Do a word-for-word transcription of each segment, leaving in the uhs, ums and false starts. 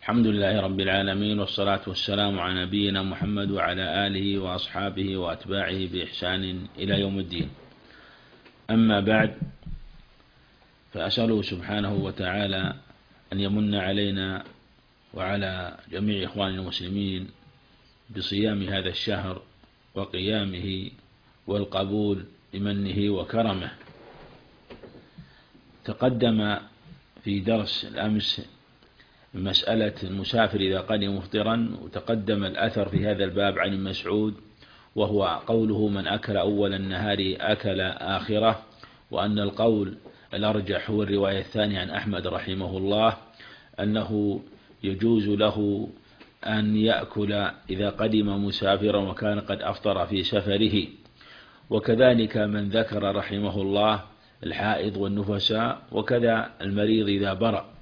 الحمد لله رب العالمين، والصلاة والسلام على نبينا محمد وعلى آله وأصحابه وأتباعه بإحسان إلى يوم الدين. أما بعد، فأسأله سبحانه وتعالى أن يمن علينا وعلى جميع إخواننا المسلمين بصيام هذا الشهر وقيامه والقبول بمنه وكرمه. تقدم في درس الأمس مسألة المسافر إذا قدم مفطرا، وتقدم الأثر في هذا الباب عن مسعود، وهو قوله: من أكل أول النهار أكل آخرة. وأن القول الأرجح هو الرواية الثانية عن أحمد رحمه الله، أنه يجوز له أن يأكل إذا قدم مسافرا وكان قد أفطر في سفره. وكذلك من ذكر رحمه الله الحائض والنفساء، وكذا المريض إذا برأ،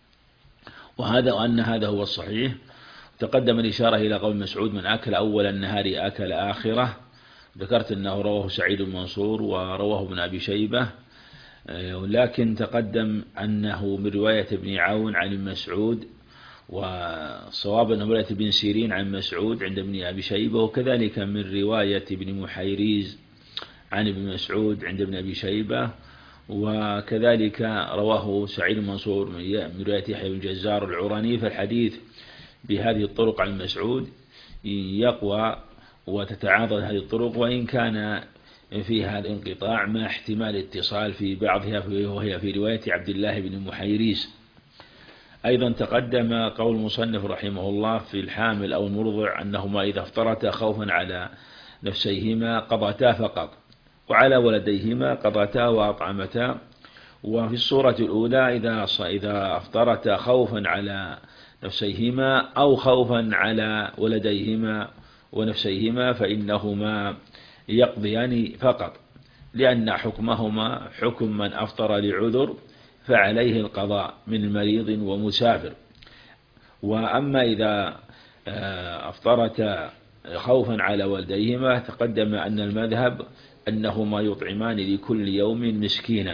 وهذا وأن هذا هو الصحيح. تقدم الإشارة إلى قول مسعود: من أكل أول النهار أكل آخرة. ذكرت أنه رواه سعيد المنصور ورواه ابن أبي شيبة، لكن تقدم أنه من رواية ابن عون عن مسعود، والصواب أنه رواية ابن سيرين عن مسعود عند ابن أبي شيبة، وكذلك من رواية ابن محيريز عن ابن مسعود عند ابن أبي شيبة، وكذلك رواه سعيد المنصور من رواية يحيى بن جزار العراني. فالحديث بهذه الطرق عن مسعود يقوى وتتعاضد هذه الطرق، وإن كان فيها الانقطاع مع احتمال اتصال في بعضها، وهي في رواية عبد الله بن محيريز. أيضا تقدم قول المصنف رحمه الله في الحامل أو المرضع أنهما إذا افطرتا خوفا على نفسيهما قضتا فقط، وعلى ولديهما قضتا وأطعمتا. وفي الصورة الأولى إذا إذا أفطرتا خوفا على نفسيهما أو خوفا على ولديهما ونفسيهما فإنهما يقضيان فقط، لأن حكمهما حكم من أفطر لعذر فعليه القضاء من مريض ومسافر. وأما إذا أفطرتا خوفا على ولديهما، تقدم أن المذهب أنهما يطعمان لكل يوم مسكينا،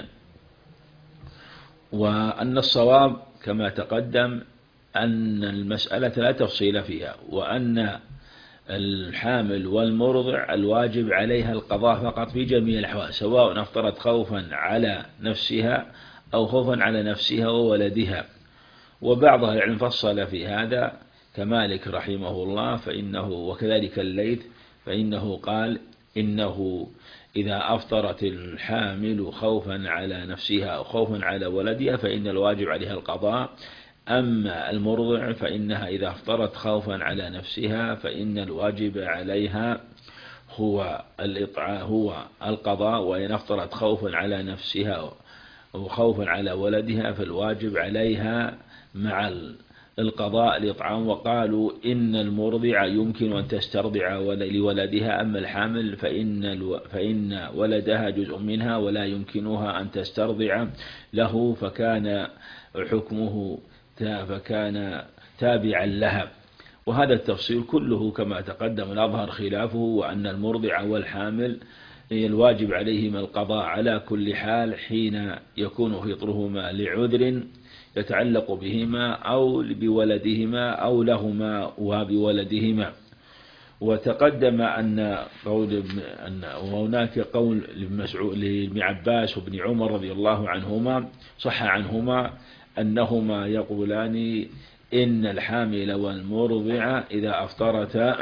وأن الصواب كما تقدم أن المسألة لا تفصيل فيها، وأن الحامل والمرضع الواجب عليها القضاء فقط في جميع الأحوال، سواء أفطرت خوفا على نفسها أو خوفا على نفسها وولدها. وبعض أهل العلم فصل في هذا كمالك رحمه الله، فإنه وكذلك الليث، فإنه قال إنه إذا أفطرت الحامل خوفا على نفسها أو خوفا على ولدها فإن الواجب عليها القضاء. أما المرضع فإنها إذا أفطرت خوفا على نفسها فإن الواجب عليها هو الإطعام هو القضاء، وإن أفطرت خوفا على نفسها وخوفا على ولدها فالواجب عليها مع القضاء الإطعام. وقالوا إن المرضع يمكن أن تسترضع لولدها، أما الحامل فإن فإن ولدها جزء منها ولا يمكنها أن تسترضع له، فكان حكمه فكان تابعا لها. وهذا التفصيل كله كما تقدم الأظهر خلافه، وأن المرضع والحامل الواجب عليهما القضاء على كل حال حين يكون فطرهما لعذر يتعلق بهما أو بولدهما أو لهما وبولدهما. وتقدم أن قول أن وهناك قول لابن عباس وابن عمر رضي الله عنهما صح عنهما أنهما يقولان إن الحامل والمرضع إذا أفطرتا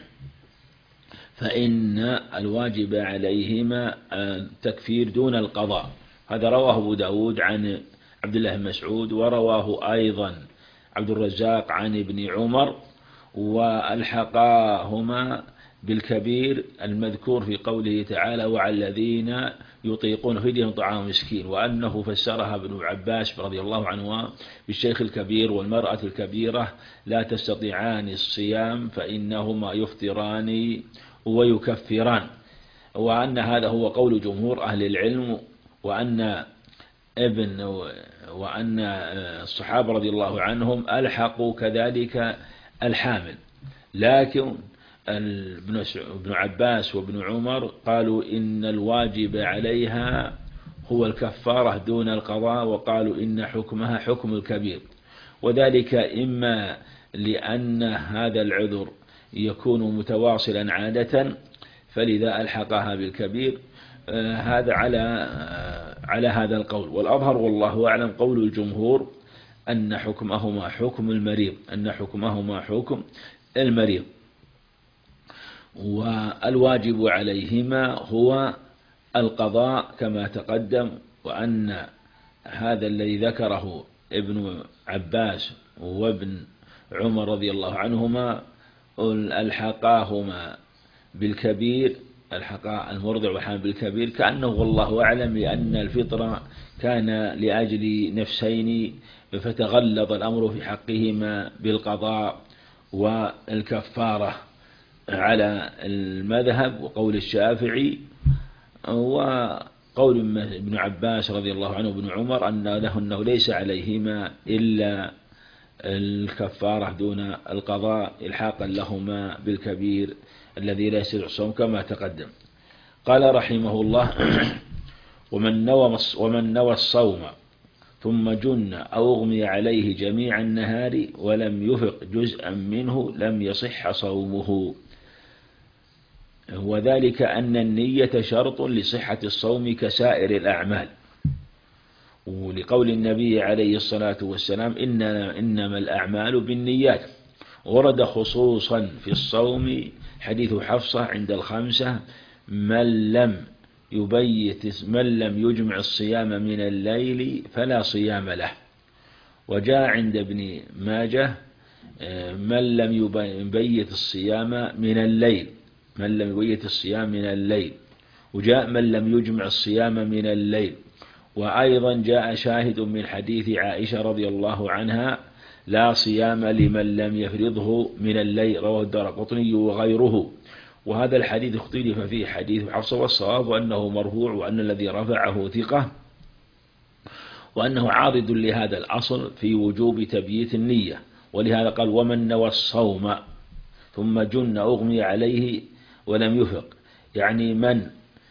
فإن الواجب عليهما التكفير دون القضاء. هذا رواه أبو داود عن عبد الله بن مسعود، ورواه أيضا عبد الرزاق عن ابن عمر، والحقاهما بالكبير المذكور في قوله تعالى: وعلى الذين يطيقون فدية طعام مسكين، وأنه فسرها ابن عباس رضي الله عنه بالشيخ الكبير والمرأة الكبيرة لا تستطيعان الصيام فإنهما يفطران ويكفران، وأن هذا هو قول جمهور أهل العلم، وأن ابن وأن الصحابة رضي الله عنهم ألحقوا كذلك الحامل. لكن ابن عباس وابن عمر قالوا إن الواجب عليها هو الكفارة دون القضاء، وقالوا إن حكمها حكم الكبير. وذلك إما لأن هذا العذر يكون متواصلا عادة فلذا ألحقها بالكبير. هذا على على هذا القول، والأظهر والله أعلم قول الجمهور أن حكمهما حكم المريض أن حكمهما حكم المريض والواجب عليهما هو القضاء كما تقدم، وأن هذا الذي ذكره ابن عباس وابن عمر رضي الله عنهما ألحقاهما بالكبير، الحقا المرضع والحامل بالكبير، كأنه والله أعلم لأن الفطرة كان لأجل نفسين فتغلظ الأمر في حقهما بالقضاء والكفارة على المذهب وقول الشافعي، وقول ابن عباس رضي الله عنه وابن عمر أن له أنه ليس عليهما إلا الكفارة دون القضاء إلحاقا لهما بالكبير الذي لا يستطيع الصوم كما تقدم. قال رحمه الله: ومن نوى ومن نوى الصوم ثم جن أو أغمي عليه جميع النهار ولم يفق جزءا منه لم يصح صومه، وذلك أن النية شرط لصحة الصوم كسائر الأعمال، ولقول النبي عليه الصلاة والسلام: إن إنما الأعمال بالنيات. ورد خصوصا في الصوم حديث حفصة عند الخمسة: من لم يبيت من لم يجمع الصيام من الليل فلا صيام له. وجاء عند ابن ماجه: من لم يبيت الصيام من الليل من لم يبيت الصيام من الليل وجاء من لم يجمع الصيام من الليل. وأيضا جاء شاهد من حديث عائشة رضي الله عنها: لا صيام لمن لم يفرضه من الليل، رواه الدارقطني وغيره. وهذا الحديث اختلف فيه حديث حفصة، والصواب أنه مرفوع وأن الذي رفعه ثقة، وأنه عارض لهذا الأصل في وجوب تبييت النية. ولهذا قال: ومن نوى الصوم ثم جن أغمي عليه ولم يفق، يعني من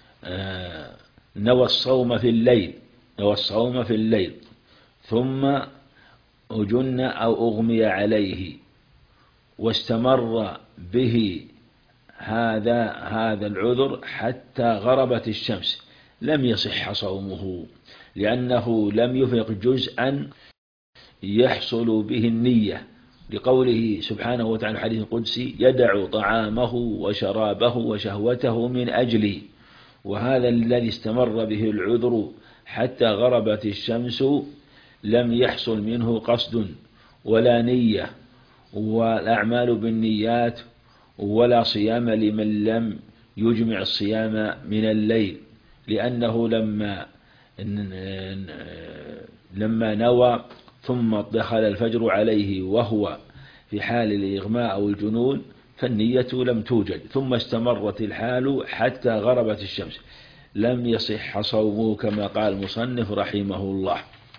نوى الصوم في الليل نوى الصوم في الليل ثم جن أو أغمي عليه واستمر به هذا هذا العذر حتى غربت الشمس لم يصح صومه، لأنه لم يفق جزءا يحصل به النية، لقوله سبحانه وتعالى حديث القدسي: يدع طعامه وشرابه وشهوته من أجلي. وهذا الذي استمر به العذر حتى غربت الشمس لم يحصل منه قصد ولا نية، والأعمال بالنيات، ولا صيام لمن لم يجمع الصيام من الليل، لأنه لما لما نوى ثم دخل الفجر عليه وهو في حال الإغماء أو الجنون فالنية لم توجد، ثم استمرت الحال حتى غربت الشمس، لم يصح صومه كما قال المصنف رحمه الله.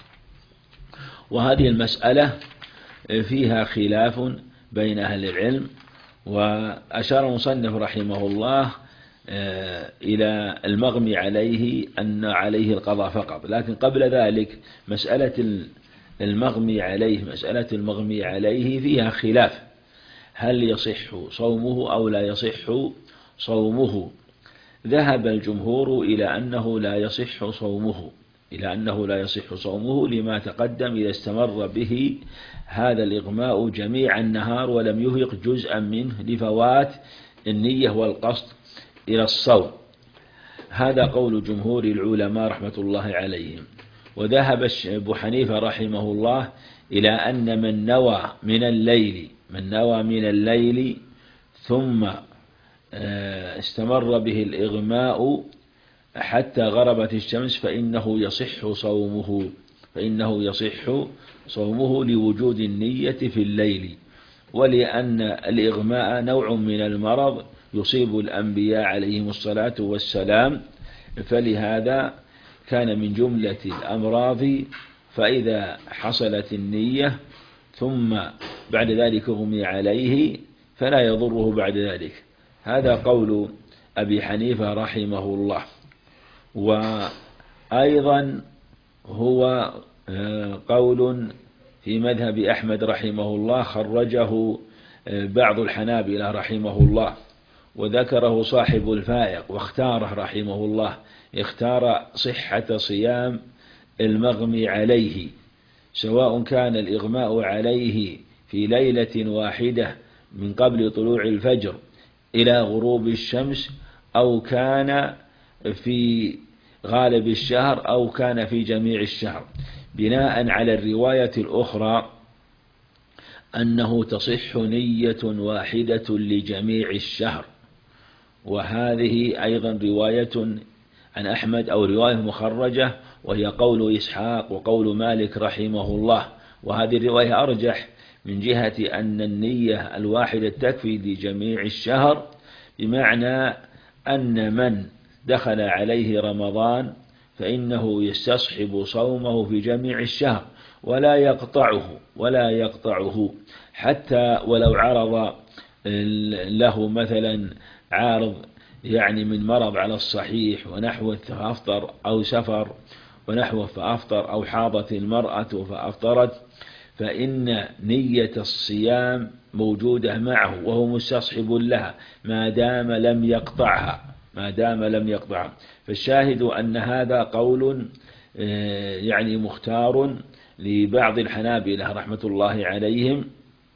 وهذه المسألة فيها خلاف بين أهل العلم، وأشار المصنف رحمه الله إلى المغمي عليه أن عليه القضاء فقط، لكن قبل ذلك مسألة المغمي عليه مسألة المغمي عليه فيها خلاف، هل يصح صومه أو لا يصح صومه؟ ذهب الجمهور إلى أنه لا يصح صومه إلى أنه لا يصح صومه لما تقدم إذا استمر به هذا الإغماء جميع النهار ولم يفق جزءا منه لفوات النية والقصد إلى الصوم. هذا قول جمهور العلماء رحمة الله عليهم. وذهب أبو حنيفة رحمه الله إلى أن من نوى من الليل من نوى من الليل ثم استمر به الإغماء حتى غربت الشمس فإنه يصح صومه فإنه يصح صومه لوجود النية في الليل، ولأن الإغماء نوع من المرض يصيب الأنبياء عليهم الصلاة والسلام، فلهذا كان من جملة الأمراض، فإذا حصلت النية ثم بعد ذلك أغمي عليه فلا يضره بعد ذلك. هذا قول أبي حنيفة رحمه الله. وأيضا هو قول في مذهب أحمد رحمه الله خرجه بعض الحنابلة رحمه الله، وذكره صاحب الفائق واختاره رحمه الله، اختار صحة صيام المغمي عليه، سواء كان الإغماء عليه في ليلة واحدة من قبل طلوع الفجر إلى غروب الشمس، أو كان في غالب الشهر، أو كان في جميع الشهر، بناء على الرواية الأخرى أنه تصح نية واحدة لجميع الشهر. وهذه أيضا رواية عن أحمد أو رواية مخرجة، وهي قول إسحاق وقول مالك رحمه الله، وهذه الرواية أرجح من جهة أن النية الواحدة تكفي لجميع الشهر، بمعنى أن من دخل عليه رمضان فإنه يستصحب صومه في جميع الشهر ولا يقطعه ولا يقطعه حتى ولو عرض له مثلا عارض يعني من مرض على الصحيح ونحوه فأفطر، أو سفر ونحوه فأفطر، أو حاضت المرأة فأفطرت، فإن نية الصيام موجودة معه وهو مستصحب لها ما دام لم يقطعها ما دام لم يقطعها. فالشاهد أن هذا قول يعني مختار لبعض الحنابلة رحمة الله عليهم،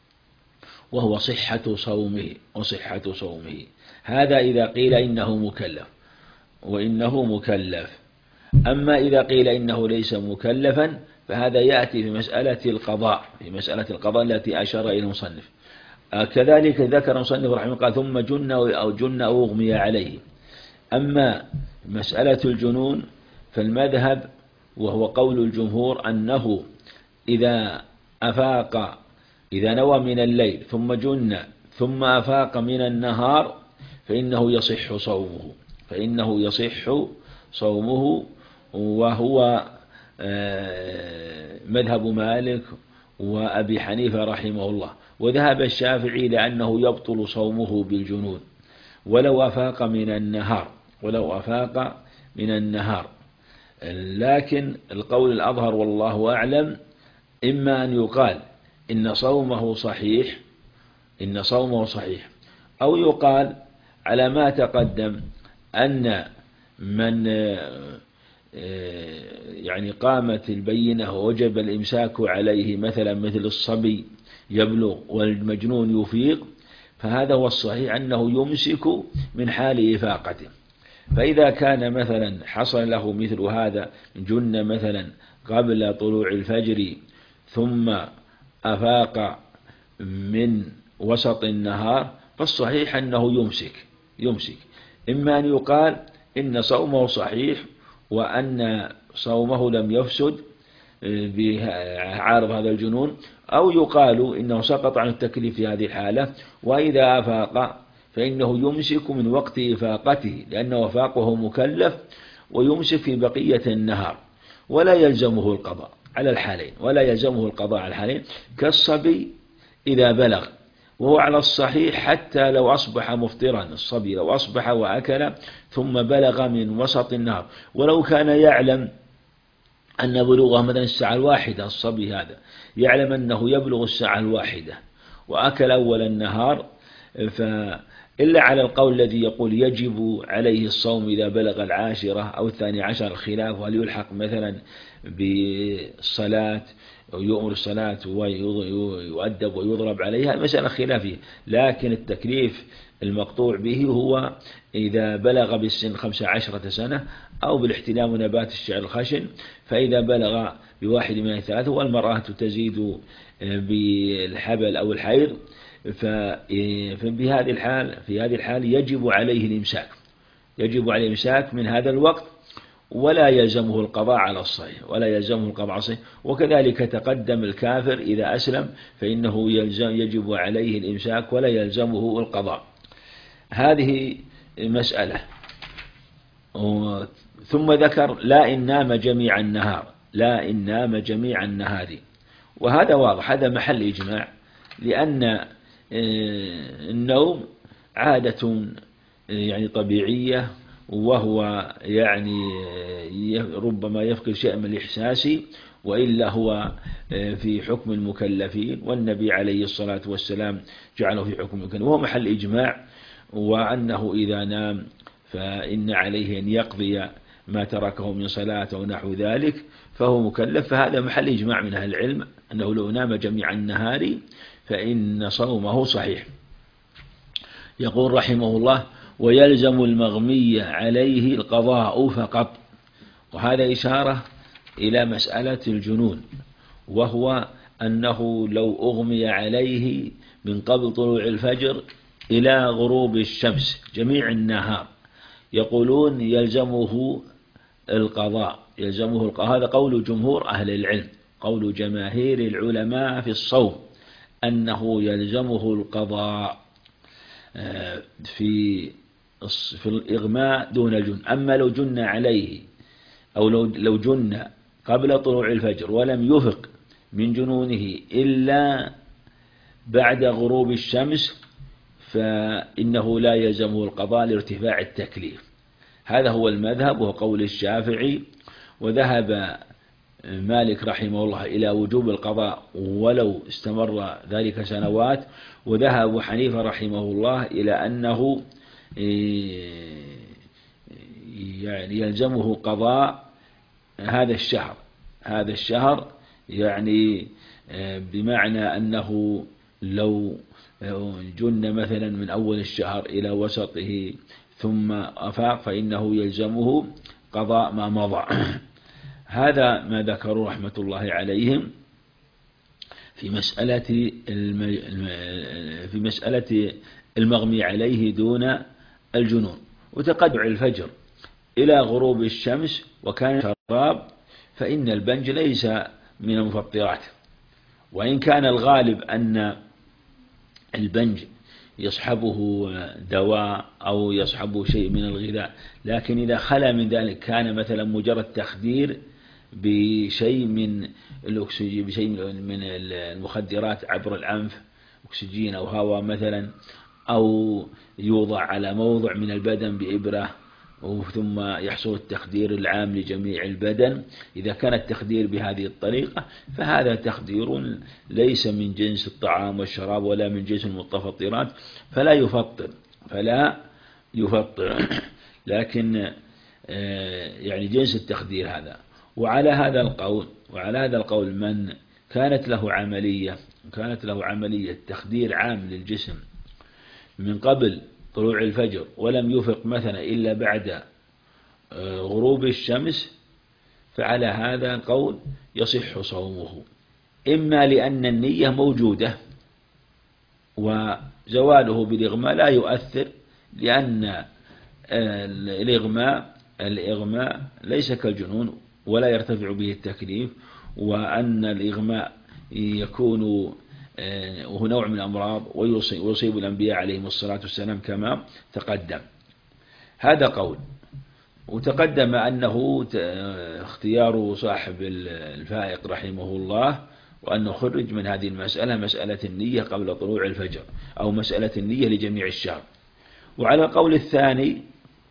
وهو صحة صومه وصحة صومه. هذا إذا قيل إنه مكلف وإنه مكلف. أما إذا قيل إنه ليس مكلفا فهذا يأتي في مسألة القضاء في مسألة القضاء التي أشار إلى المصنف. كذلك ذكر المصنف رحمه الله قال ثم جن أو جن أو أغمي عليه. أما مسألة الجنون فالمذهب وهو قول الجمهور أنه إذا أفاق إذا نوى من الليل ثم جن ثم أفاق من النهار فإنه يصح صومه فإنه يصح صومه وهو مذهب مالك وأبي حنيفة رحمه الله. وذهب الشافعي لأنه يبطل صومه بالجنون ولو أفاق من النهار ولو أفاق من النهار. لكن القول الأظهر والله أعلم إما أن يقال إن صومه صحيح إن صومه صحيح أو يقال على ما تقدم أن من يعني قامت البينة ووجب الإمساك عليه مثلا مثل الصبي يبلغ والمجنون يفيق، فهذا هو الصحيح أنه يمسك من حال إفاقته. فإذا كان مثلا حصل له مثل هذا جن مثلا قبل طلوع الفجر ثم أفاق من وسط النهار فالصحيح أنه يمسك يمسك إما أن يقال إن صومه صحيح وأن صومه لم يفسد بعارض هذا الجنون، أو يقال إنه سقط عن التكليف في هذه الحالة، وإذا أفاق فإنه يمسك من وقت إفاقته لأنه أفاق وهو مكلف ويمسك في بقية النهار ولا يلزمه القضاء على الحالين ولا يلزمه القضاء على الحالين كالصبي إذا بلغ، وهو على الصحيح حتى لو أصبح مفطرا. الصبي لو أصبح وأكل ثم بلغ من وسط النهار ولو كان يعلم أن بلوغه مثلا الساعة الواحدة، الصبي هذا يعلم أنه يبلغ الساعة الواحدة وأكل أول النهار، فإلا على القول الذي يقول يجب عليه الصوم إذا بلغ العاشرة أو الثاني عشر الخلاف، وهل يلحق مثلا بالصلاة ويؤمر الصلاة ويؤدب ويضرب عليها، مسألة خلافية. لكن التكليف المقطوع به هو إذا بلغ بالسن خمس عشرة سنة أو بالاحتلام ونبات الشعر الخشن، فإذا بلغ بواحد من الثلاثة، والمرأة تزيد بالحبل أو الحيض، فبهذه الحال في هذه الحال يجب عليه الإمساك يجب عليه الإمساك من هذا الوقت ولا يلزمه القضاء على الصحيح ولا يلزمه القضاء على الصحيح. وكذلك تقدم الكافر إذا أسلم فإنه يلزم يجب عليه الإمساك ولا يلزمه القضاء. هذه مسألة. ثم ذكر لا إن نام جميع النهار لا إن نام جميع النهار، وهذا واضح، هذا محل إجماع، لأن النوم عادة يعني طبيعية وهو يعني ربما يفقد شيئا من الإحساس، وإلا هو في حكم المكلفين، والنبي عليه الصلاة والسلام جعله في حكم المكلفين، وهو محل إجماع، وأنه إذا نام فإن عليه أن يقضي ما تركه من صلاة أو نحو ذلك فهو مكلف. فهذا محل إجماع من أهل العلم أنه لو نام جميع النهار فإن صومه صحيح. يقول رحمه الله: ويلزم المغمي عليه القضاء فقط. وهذا إشارة إلى مسألة الجنون، وهو أنه لو أغمي عليه من قبل طلوع الفجر إلى غروب الشمس جميع النهار، يقولون يلزمه القضاء، يلزمه القضاء. هذا قول جمهور أهل العلم، قول جماهير العلماء في الصوم أنه يلزمه القضاء في في الإغماء دون الجن. أما لو جن عليه أو لو لو جن قبل طلوع الفجر ولم يفق من جنونه إلا بعد غروب الشمس فإنه لا يلزمه القضاء لارتفاع التكليف. هذا هو المذهب وهو قول الشافعي. وذهب مالك رحمه الله إلى وجوب القضاء ولو استمر ذلك سنوات. وذهب أبو حنيفة رحمه الله إلى أنه يعني يلزمه قضاء هذا الشهر هذا الشهر يعني بمعنى أنه لو جن مثلا من أول الشهر إلى وسطه ثم أفاق فإنه يلزمه قضاء ما مضى. هذا ما ذكروا رحمة الله عليهم في مسألة في مسألة المغمي عليه دون الجنون. وتقدع الفجر إلى غروب الشمس وكان شراب فإن البنج ليس من المفطرات، وإن كان الغالب أن البنج يصحبه دواء أو يصحبه شيء من الغذاء، لكن إذا خلا من ذلك كان مثلا مجرد تخدير بشيء من الأكسجين بشيء من المخدرات عبر الأنف، أكسجين أو هواء مثلا، أو يوضع على موضع من البدن بإبرة ثم يحصل التخدير العام لجميع البدن، إذا كان التخدير بهذه الطريقة فهذا تخدير ليس من جنس الطعام والشراب ولا من جنس المتفطرات فلا يفطر فلا يفطر لكن يعني جنس التخدير هذا. وعلى هذا القول وعلى هذا القول من كانت له عملية كانت له عملية تخدير عام للجسم من قبل طلوع الفجر ولم يفق مثلا إلا بعد غروب الشمس، فعلى هذا القول يصح صومه، إما لأن النية موجودة وزواله بالإغماء لا يؤثر، لأن الإغماء الإغماء ليس كالجنون ولا يرتفع به التكليف، وأن الإغماء يكون وهو نوع من الأمراض ويصيب الأنبياء عليهم الصلاة والسلام كما تقدم. هذا قول. وتقدم أنه اختيار صاحب الفائق رحمه الله وأنه خرج من هذه المسألة مسألة النية قبل طلوع الفجر أو مسألة النية لجميع الشهر. وعلى القول الثاني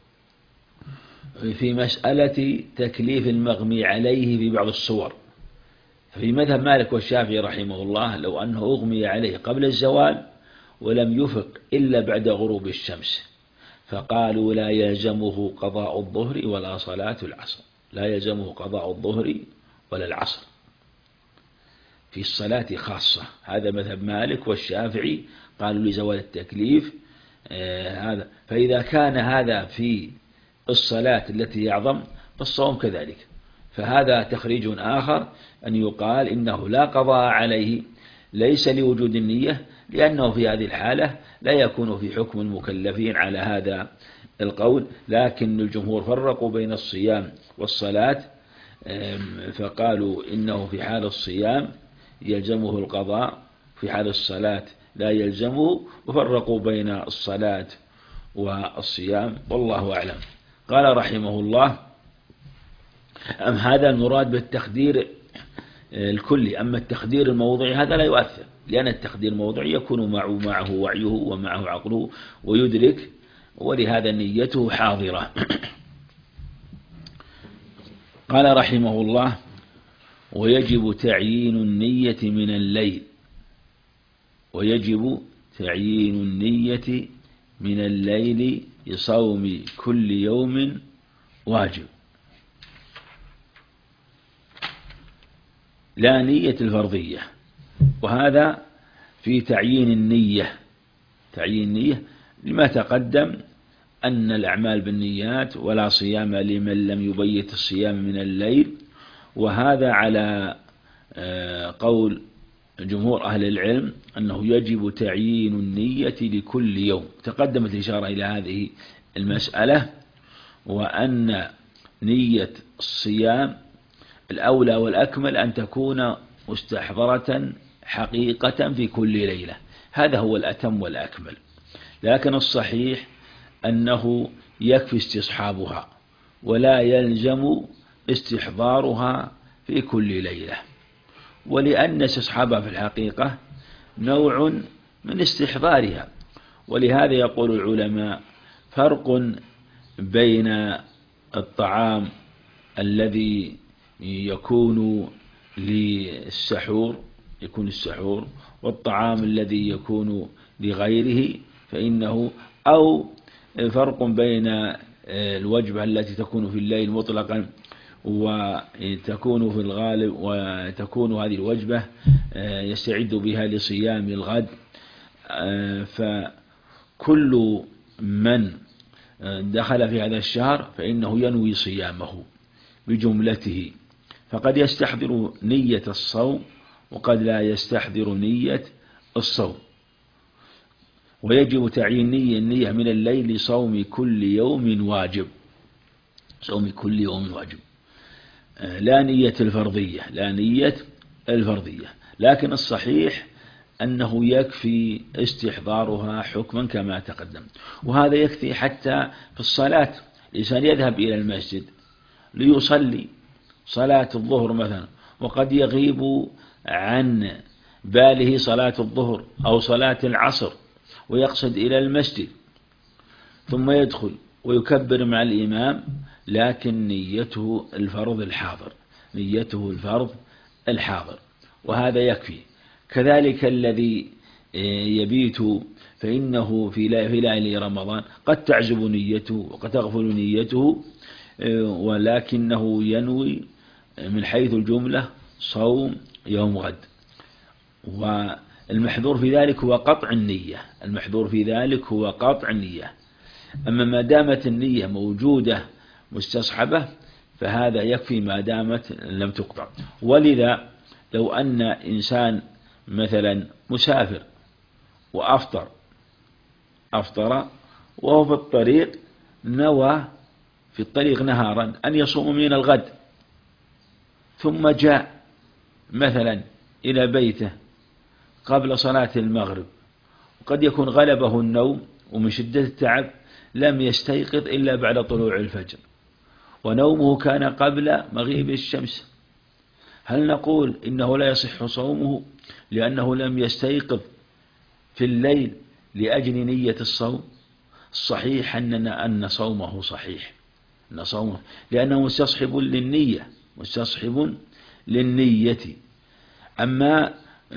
في مسألة تكليف المغمي عليه في بعض الصور، في مذهب مالك والشافعي رحمه الله لو أنه أغمي عليه قبل الزوال ولم يفق إلا بعد غروب الشمس فقالوا لا يلزمه قضاء الظهر ولا صلاة العصر، لا يلزمه قضاء الظهر ولا العصر في الصلاة خاصة. هذا مذهب مالك والشافعي، قالوا لزوال التكليف آه هذا. فإذا كان هذا في الصلاة التي يعظم فالصوم كذلك. فهذا تخريج آخر أن يقال إنه لا قضاء عليه ليس لوجود النية، لأنه في هذه الحالة لا يكون في حكم المكلفين على هذا القول. لكن الجمهور فرقوا بين الصيام والصلاة فقالوا إنه في حال الصيام يلزمه القضاء، في حال الصلاة لا يلزمه، وفرقوا بين الصلاة والصيام والله أعلم. قال رحمه الله: أم هذا المراد بالتخدير الكلي، أما التخدير الموضعي هذا لا يؤثر، لأن التخدير الموضعي يكون معه معه وعيه ومعه عقله ويدرك ولهذا نيته حاضرة. قال رحمه الله: ويجب تعيين النية من الليل ويجب تعيين النية من الليل لصوم كل يوم واجب. لا نية الفرضية، وهذا في تعيين النية تعيين النية لما تقدم أن الأعمال بالنيات ولا صيام لمن لم يبيت الصيام من الليل، وهذا على قول جمهور أهل العلم أنه يجب تعيين النية لكل يوم. تقدمت الإشارة إلى هذه المسألة، وأن نية الصيام الأولى والأكمل أن تكون مستحضرة حقيقة في كل ليلة، هذا هو الأتم والأكمل. لكن الصحيح أنه يكفي استصحابها ولا يلزم استحضارها في كل ليلة، ولأن استصحابها في الحقيقة نوع من استحضارها. ولهذا يقول العلماء: فرق بين الطعام الذي يكون للسحور يكون السحور والطعام الذي يكون لغيره، فإنه أو فرق بين الوجبة التي تكون في الليل مطلقا وتكون في الغالب وتكون هذه الوجبة يستعد بها لصيام الغد. فكل من دخل في هذا الشهر فإنه ينوي صيامه بجملته، فقد يستحضر نية الصوم وقد لا يستحضر نية الصوم. ويجب تعيين نية النية من الليل لصوم كل يوم واجب صوم كل يوم واجب، لا نية الفرضية لا نية الفرضية لكن الصحيح أنه يكفي استحضارها حكما كما تقدم. وهذا يكفي حتى في الصلاة. الإنسان يذهب إلى المسجد ليصلي صلاة الظهر مثلا، وقد يغيب عن باله صلاة الظهر أو صلاة العصر، ويقصد إلى المسجد ثم يدخل ويكبر مع الإمام، لكن نيته الفرض الحاضر نيته الفرض الحاضر وهذا يكفي. كذلك الذي يبيت فإنه في ليالي رمضان قد تعزب نيته وقد تغفل نيته، ولكنه ينوي من حيث الجملة صوم يوم غد. والمحذور في ذلك هو قطع النية المحذور في ذلك هو قطع النية. أما ما دامت النية موجودة مستصحبة فهذا يكفي ما دامت لم تقطع. ولذا لو أن إنسان مثلا مسافر وأفطر أفطر وهو في الطريق نوى في الطريق نهارا أن يصوم من الغد، ثم جاء مثلا إلى بيته قبل صلاة المغرب، وقد يكون غلبه النوم ومن شدة التعب لم يستيقظ إلا بعد طلوع الفجر، ونومه كان قبل مغيب الشمس، هل نقول إنه لا يصح صومه لأنه لم يستيقظ في الليل لأجل نية الصوم؟ الصحيح أننا أن صومه صحيح أن صومه لأنه مستصحب للنية مستصحب للنية. أما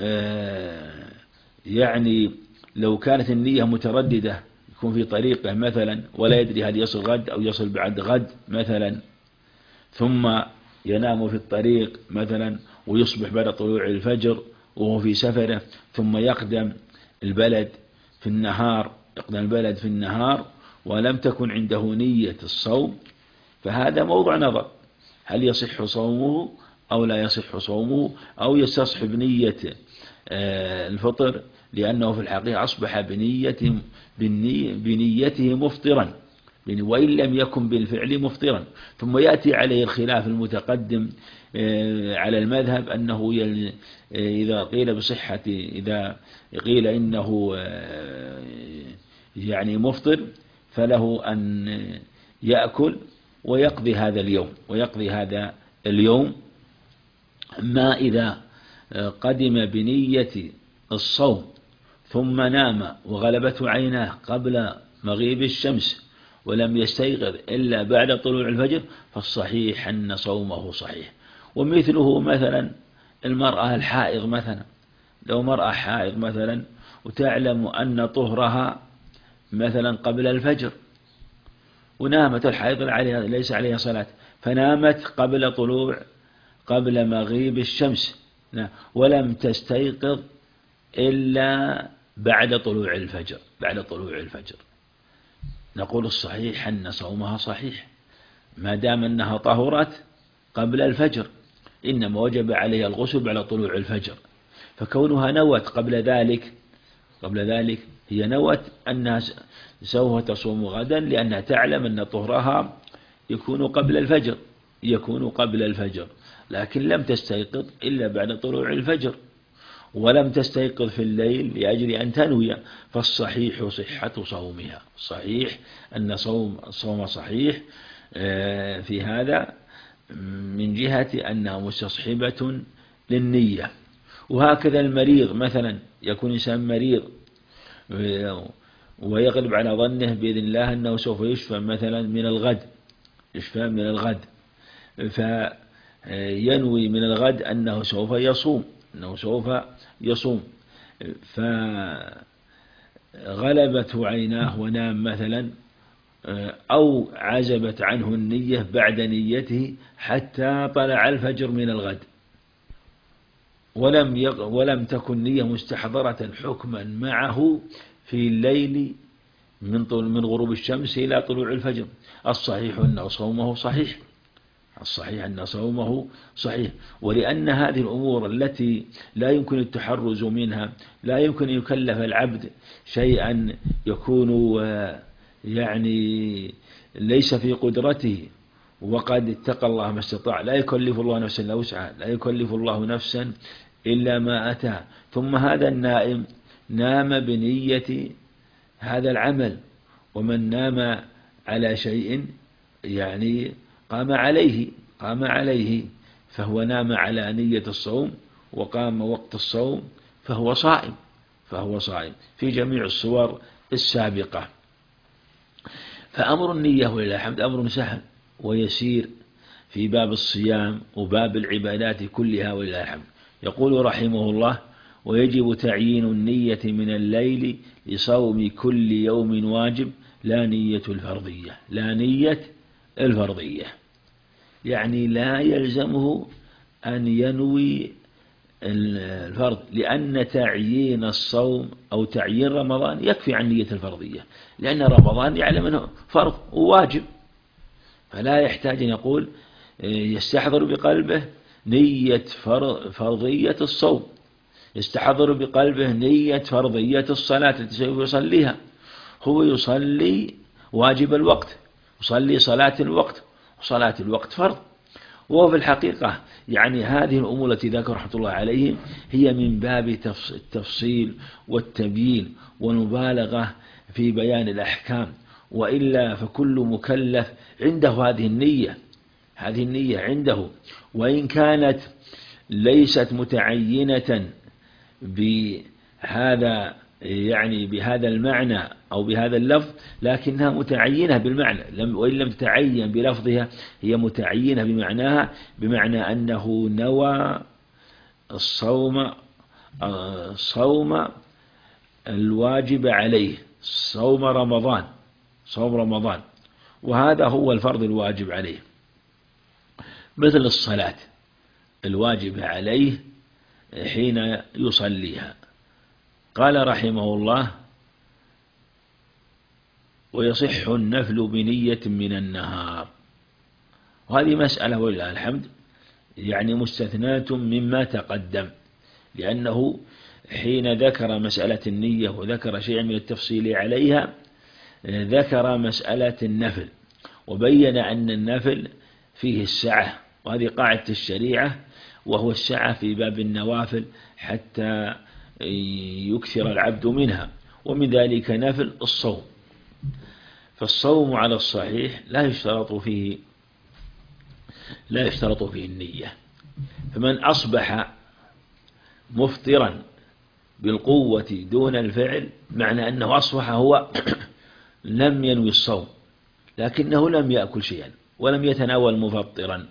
يعني لو كانت النية مترددة، يكون في طريقه مثلا ولا يدري هل يصل غد أو يصل بعد غد مثلا، ثم ينام في الطريق مثلا ويصبح بعد طلوع الفجر وهو في سفره، ثم يقدم البلد في النهار يقدم البلد في النهار ولم تكن عنده نية الصوم، فهذا موضع نظر، هل يصح صومه أو لا يصح صومه، أو يستصحب نية الفطر لأنه في الحقيقة أصبح بنية بنيته مفطرا وإن لم يكن بالفعل مفطرا. ثم يأتي عليه الخلاف المتقدم على المذهب أنه إذا قيل بصحة إذا قيل إنه يعني مفطر فله أن يأكل ويقضي هذا اليوم ويقضي هذا اليوم. ما إذا قدم بنية الصوم ثم نام وغلبته عيناه قبل مغيب الشمس ولم يستيقظ إلا بعد طلوع الفجر فالصحيح أن صومه صحيح. ومثله مثلا المرأة الحائض مثلا، لو مرأة حائض مثلا وتعلم أن طهرها مثلا قبل الفجر، ونامت الحائض عليها ليس عليها صلاة، فنامت قبل طلوع قبل مغيب الشمس ولم تستيقظ إلا بعد طلوع الفجر بعد طلوع الفجر نقول الصحيح أن صومها صحيح ما دام أنها طهرت قبل الفجر، إنما وجب عليها الغسل بعد طلوع الفجر. فكونها نوت قبل ذلك قبل ذلك هي نوت أنها سوف تصوم غدا لأنها تعلم أن طهرها يكون قبل الفجر يكون قبل الفجر لكن لم تستيقظ إلا بعد طلوع الفجر، ولم تستيقظ في الليل لأجل أن تنوي، فالصحيح صحة صومها. صحيح أن صوم صوم صحيح في هذا من جهة أنها مستصحبة للنية. وهكذا المريض مثلا، يكون إنسان مريض ويغلب على ظنه بإذن الله أنه سوف يشفى مثلا من الغد يشفى من الغد فينوي من الغد أنه سوف يصوم أنه سوف يصوم فغلبته عيناه ونام مثلا، أو عزبت عنه النية بعد نيته حتى طلع الفجر من الغد ولم يق... ولم تكن نية مستحضرة حكما معه في الليل من طول من غروب الشمس إلى طلوع الفجر، الصحيح أن صومه صحيح الصحيح أن صومه صحيح. ولأن هذه الأمور التي لا يمكن التحرز منها، لا يمكن أن يكلف العبد شيئا يكون يعني ليس في قدرته وقد اتقى الله ما استطاع، لا يكلف الله نفسا إلا وسعها، لا يكلف الله نفسا إلا ما أتاها. ثم هذا النائم نام بنية هذا العمل، ومن نام على شيء يعني قام عليه قام عليه فهو نام على نية الصوم وقام وقت الصوم فهو صائم فهو صائم في جميع الصور السابقة. فأمر النية ولله الحمد أمر سهل ويسير في باب الصيام وباب العبادات كلها ولله الحمد. يقول رحمه الله: ويجب تعيين النية من الليل لصوم كل يوم واجب لا نية الفرضية لا نية الفرضية يعني لا يلزمه أن ينوي الفرض، لأن تعيين الصوم أو تعيين رمضان يكفي عن نية الفرضية، لأن رمضان يعلم أنه فرض وواجب، فلا يحتاج أن يقول يستحضر بقلبه نية فرضية الصوم، يستحضر بقلبه نية فرضية الصلاة التي سوف يصليها. هو يصلي واجب الوقت، يصلي صلاة الوقت، وصلاة الوقت فرض. وهو في الحقيقة يعني هذه الأمور التي ذكر رحمة الله عليهم هي من باب التفصيل والتبيين والمبالغة في بيان الأحكام، وإلا فكل مكلف عنده هذه النية هذه النية عنده، وإن كانت ليست متعينة بهذا يعني بهذا المعنى أو بهذا اللفظ، لكنها متعينة بالمعنى، وإن لم تتعين بلفظها هي متعينة بمعناها، بمعنى أنه نوى الصوم صوم الواجب عليه، صوم رمضان صوم رمضان وهذا هو الفرض الواجب عليه، مثل الصلاة الواجب عليه حين يصليها. قال رحمه الله: ويصح النفل بنية من النهار. وهذه مسألة ولله الحمد يعني مستثناة مما تقدم، لأنه حين ذكر مسألة النية وذكر شيئا من التفصيل عليها ذكر مسألة النفل، وبين أن النفل فيه السعة، وهذه قاعدة الشريعة، وهو السعة في باب النوافل حتى يكثر العبد منها، ومن ذلك نفل الصوم. فالصوم على الصحيح لا يشترط فيه لا يشترط فيه النية، فمن أصبح مفطرا بالقوة دون الفعل معنى أنه أصبح هو لم ينوي الصوم لكنه لم يأكل شيئا ولم يتناول مفطرا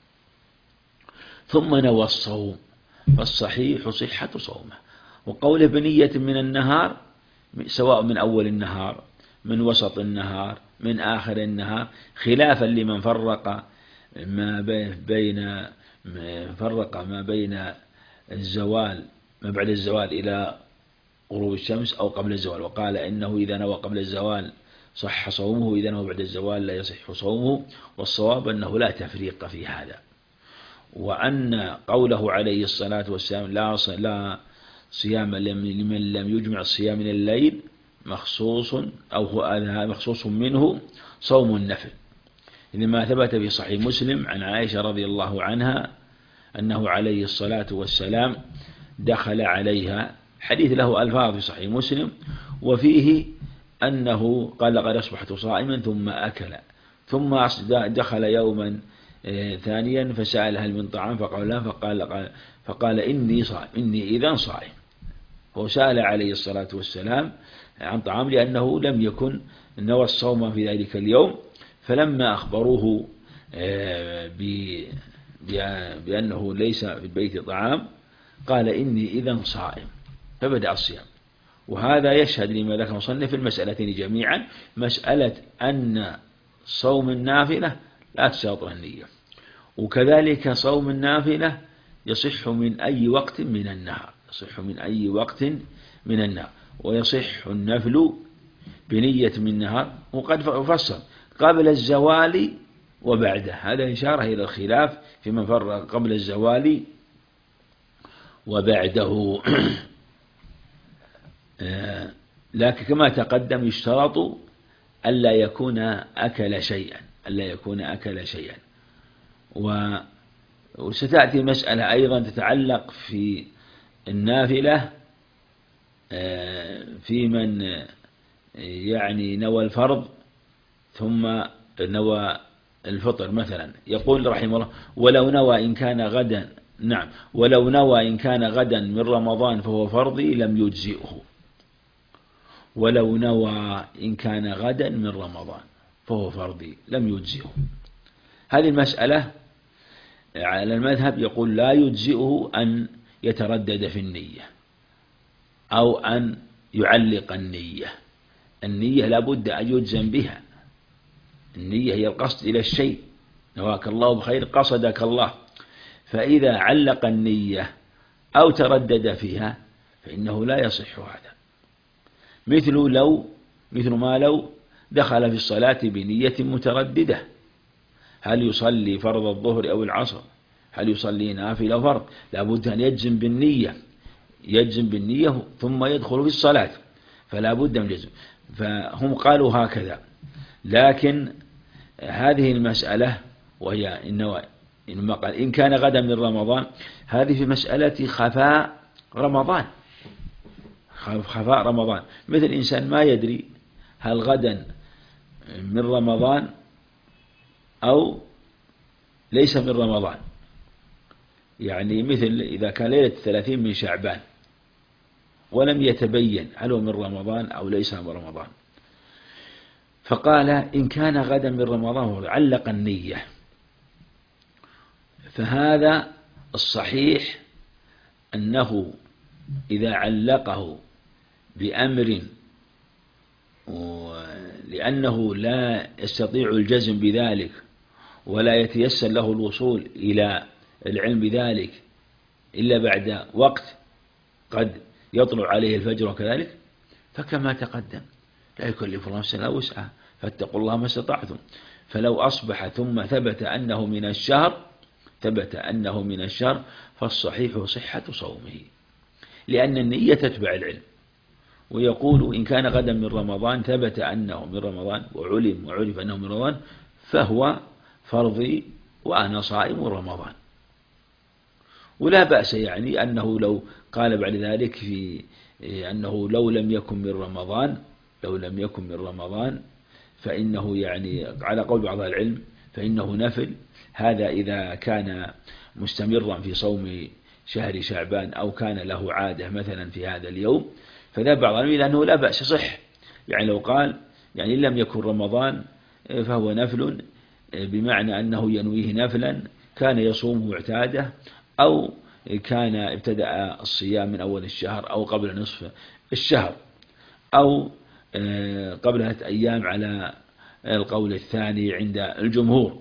ثم نوى الصوم فالصحيح صحة صومه. وقوله بنية من النهار سواء من أول النهار من وسط النهار من آخر النهار، خلافا لمن فرق ما بين فرق ما بين الزوال ما بعد الزوال إلى غروب الشمس أو قبل الزوال، وقال إنه إذا نوى قبل الزوال صح صومه، إذا نوى بعد الزوال لا يصح صومه. والصواب أنه لا تفريق في هذا، وأن قوله عليه الصلاة والسلام لا لا صيام لمن لم يجمع الصيام من الليل مخصوص أو هو مخصوص منه صوم النفل، لما ثبت في صحيح مسلم عن عائشة رضي الله عنها أنه عليه الصلاة والسلام دخل عليها، حديث له ألفاظ في صحيح مسلم، وفيه أنه قال لقد أصبحت صائما ثم أكل، ثم دخل يوما ثانيا فسأل هل من طعام فقال لا، فقال, فقال إني صائم إني إذا صائم. هو سأل عليه الصلاة والسلام عن طعام لأنه لم يكن نوى الصوم في ذلك اليوم، فلما أخبروه بأنه ليس في البيت طعام قال إني إذا صائم فبدأ الصيام. وهذا يشهد لما ذكر مصنف المسألتين جميعا، مسألة أن صوم النافلة لا تشترطها النية، وكذلك صوم النافلة يصح من أي وقت من النهار، يصح من أي وقت من النهار، ويصح النفل بنية من النهار. وقد فصل قبل الزوال وبعده، هذا إشارة إلى الخلاف في من فرق قبل الزوال وبعده. لكن كما تقدم يشترط ألا يكون أكل شيئا ألا يكون أكل شيئا وستأتي مسألة أيضا تتعلق في النافلة في من يعني نوى الفرض ثم نوى الفطر مثلا، يقول رحمه الله ولو نوى إن كان غدا نعم ولو نوى إن كان غدا من رمضان فهو فرضي لم يجزئه، ولو نوى إن كان غدا من رمضان فهو فرضي لم يجزئه. هذه المسألة على المذهب يقول لا يجزئه أن يتردد في النية أو أن يعلق النية، النية لابد أن يجزم بها، النية هي القصد إلى الشيء، نواك الله بخير قصدك الله، فإذا علق النية أو تردد فيها فإنه لا يصح هذا. مثل لو مثل ما لو دخل في الصلاة بنية مترددة، هل يصلي فرض الظهر أو العصر، هل يصلي نافلة أو فرض، لابد أن يجزم بالنية يجزم بالنية ثم يدخل في الصلاة، فلا بد من جزم. فهم قالوا هكذا، لكن هذه المسألة وهي إنه إنما قال إن كان غدا من رمضان، هذه في مسألة خفاء رمضان خفاء رمضان مثل إنسان ما يدري هل غدا من رمضان أو ليس من رمضان، يعني مثل إذا كان ليلة الثلاثين من شعبان ولم يتبين هل هو من رمضان أو ليس من رمضان، فقال إن كان غدا من رمضان علق النية، فهذا الصحيح أنه إذا علقه بأمر لأنه لا يستطيع الجزم بذلك ولا يتيسر له الوصول إلى العلم بذلك إلا بعد وقت قد يطلع عليه الفجر وكذلك، فكما تقدم لا يكلف الله نفسا إلا وسعها فاتقوا الله ما استطعتم. فلو أصبح ثم ثبت أنه من الشهر ثبت أنه من الشهر فالصحيح صحة صومه، لأن النية تتبع العلم. ويقول إن كان غدا من رمضان ثبت أنه من رمضان وعلم وعرف أنه من رمضان فهو فرضي وأنا صائم رمضان. ولا بأس يعني أنه لو قال بعد ذلك في أنه لو لم يكن من رمضان لو لم يكن من رمضان فإنه يعني على قول بعض العلم فإنه نفل، هذا إذا كان مستمرا في صوم شهر شعبان أو كان له عادة مثلا في هذا اليوم، فذهب بعض العلماء لأنه لا بأس صح، يعني لو قال يعني إن لم يكن رمضان فهو نفل، بمعنى أنه ينويه نفلا كان يصومه اعتاده، أو كان ابتدأ الصيام من أول الشهر أو قبل نصف الشهر أو قبل ثلاثة أيام على القول الثاني عند الجمهور.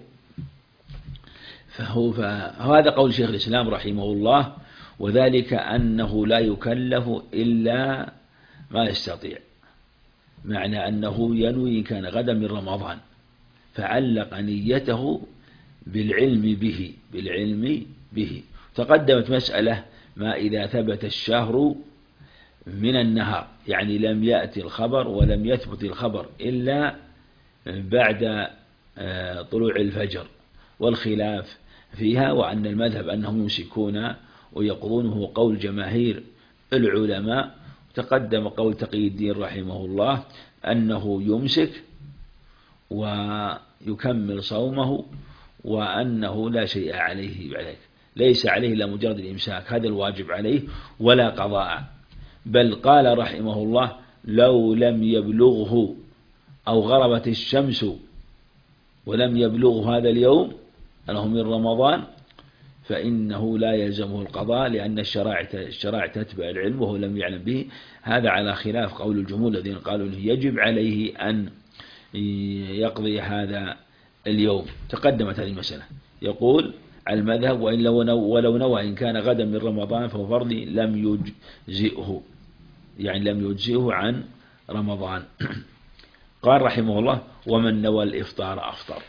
فهو فهذا قول شيخ الإسلام رحمه الله، وذلك أنه لا يكلف إلا ما يستطيع، معنى أنه ينوي كان غدا من رمضان فعلق نيته بالعلم به بالعلم به. تقدمت مسألة ما إذا ثبت الشهر من النهار، يعني لم يأتي الخبر ولم يثبت الخبر إلا بعد طلوع الفجر، والخلاف فيها، وأن المذهب أنهم يمسكون ويقولونه قول جماهير العلماء. تقدم قول تقي الدين رحمه الله أنه يمسك ويكمل صومه، وأنه لا شيء عليه عليك، ليس عليه إلا مجرد الإمساك، هذا الواجب عليه ولا قضاء. بل قال رحمه الله لو لم يبلغه أو غربت الشمس ولم يبلغه هذا اليوم أنه من رمضان فإنه لا يلزمه القضاء، لأن الشرائع الشرائع تتبع العلم وهو لم يعلم به. هذا على خلاف قول الجمهور الذين قالوا إنه يجب عليه أن يقضي هذا اليوم. تقدمت هذه المسألة. يقول على المذهب وإن لو ولو نوى إن كان غدا من رمضان فهو فرض لم يجزئه، يعني لم يجزئه عن رمضان. قال رحمه الله ومن نوى الإفطار أفطر.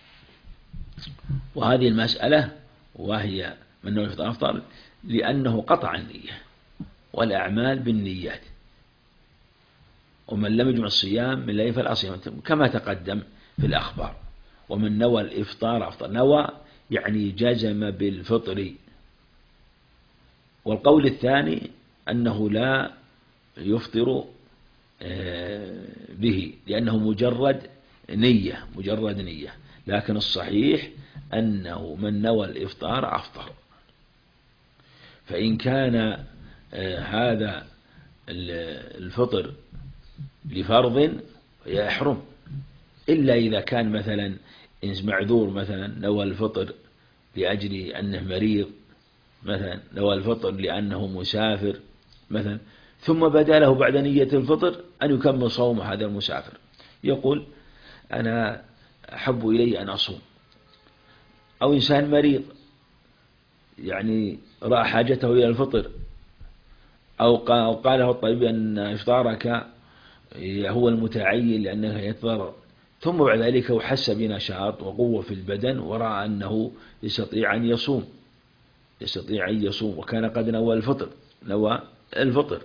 وهذه المسألة وهي من نوى الإفطار أفطر لأنه قطع النية، والأعمال بالنيات، ومن لم يجمع الصيام من ليل فلا صيام كما تقدم في الأخبار. ومن نوى الإفطار أفطر، نوى يعني جزم بالفطر. والقول الثاني أنه لا يفطر به لأنه مجرد نية مجرد نية لكن الصحيح أنه من نوى الإفطار أفطر. فإن كان هذا الفطر لفرض يحرم، إلا إذا كان مثلا معذور، مثلا نوى الفطر لأجل أنه مريض، مثلا نوى الفطر لأنه مسافر مثلا، ثم بدا له بعد نية الفطر أن يكمل صوم هذا المسافر، يقول أنا أحب إلي أن أصوم. أو إنسان مريض يعني رأى حاجته إلى الفطر، أو قال له الطبيب أن إفطارك هو المتعين لأنه يتضرر، ثم بعد ذلك وحس بنشاط وقوة في البدن ورأى أنه يستطيع أن يصوم يستطيع أن يصوم وكان قد نوى الفطر نوى الفطر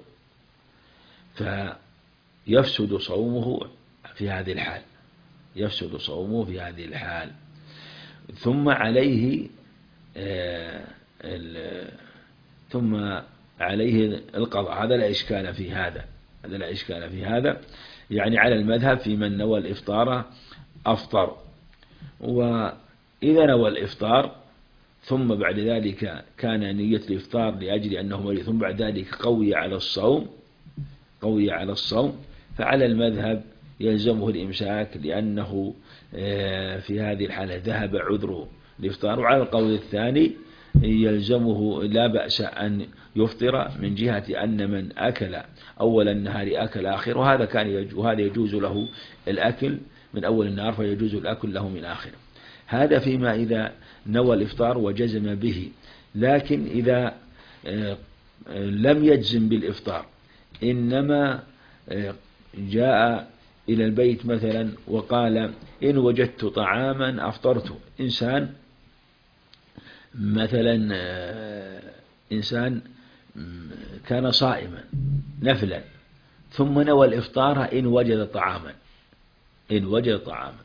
فيفسد صومه في هذه الحال يفسد صومه في هذه الحال ثم عليه آه ثم عليه القضاء. هذا لا إشكال في هذا هذا لا إشكال في هذا يعني على المذهب في من نوى الإفطار أفطر. وإذا نوى الإفطار ثم بعد ذلك كان نية الإفطار لأجل أنه مريض، ثم بعد ذلك قوي على الصوم قوي على الصوم فعلى المذهب يلزمه الإمساك، لأنه في هذه الحالة ذهب عذر الإفطار. وعلى القول الثاني يلزمه لا بأس أن يفطر من جهة أن من أكل أول النهار أكل آخر، وهذا كان يجوز وهذا يجوز له الأكل من أول النهار فيجوز الأكل له من آخر. هذا فيما إذا نوى الإفطار وجزم به. لكن إذا لم يجزم بالإفطار إنما جاء إلى البيت مثلا وقال إن وجدت طعاما أفطرت، إنسان مثلا إنسان كان صائما نفلا ثم نوى الإفطار إن وجد طعاما إن وجد طعاما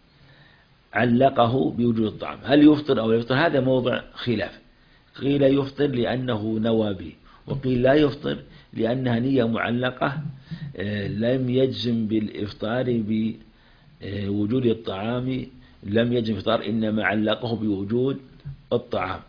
علقه بوجود الطعام، هل يفطر أو لا يفطر؟ هذا موضع خلاف. قيل يفطر لأنه نوى به، وقيل لا يفطر لأنها نية معلقة لم يجزم بالإفطار بوجود الطعام لم يجزم بالإفطار إنما علقه بوجود الطعام.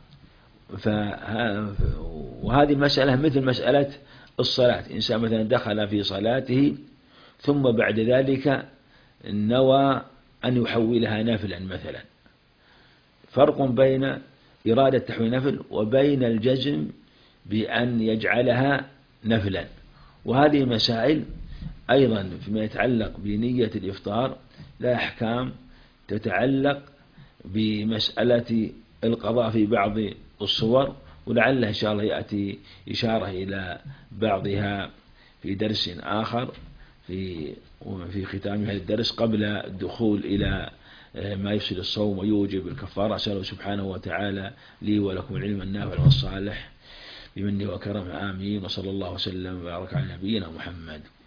وهذه المسألة مثل مسألة الصلاة، إنسان مثلا دخل في صلاته ثم بعد ذلك نوى أن يحولها نفلا مثلا. فرق بين إرادة تحويل نفل وبين الجزم بأن يجعلها نفلا. وهذه مسائل أيضا فيما يتعلق بنية الإفطار لا أحكام تتعلق بمسألة القضاء في بعض الصور، ولعل إن شاء الله يأتي إشارة إلى بعضها في درس آخر في في ختام هذا الدرس قبل الدخول إلى ما يفسد الصوم ويوجب الكفارة. أسأله سبحانه وتعالى لي ولكم العلم النافع والصالح بمنه وكرمه، آمين. وصلى الله وسلم وبارك على نبينا محمد.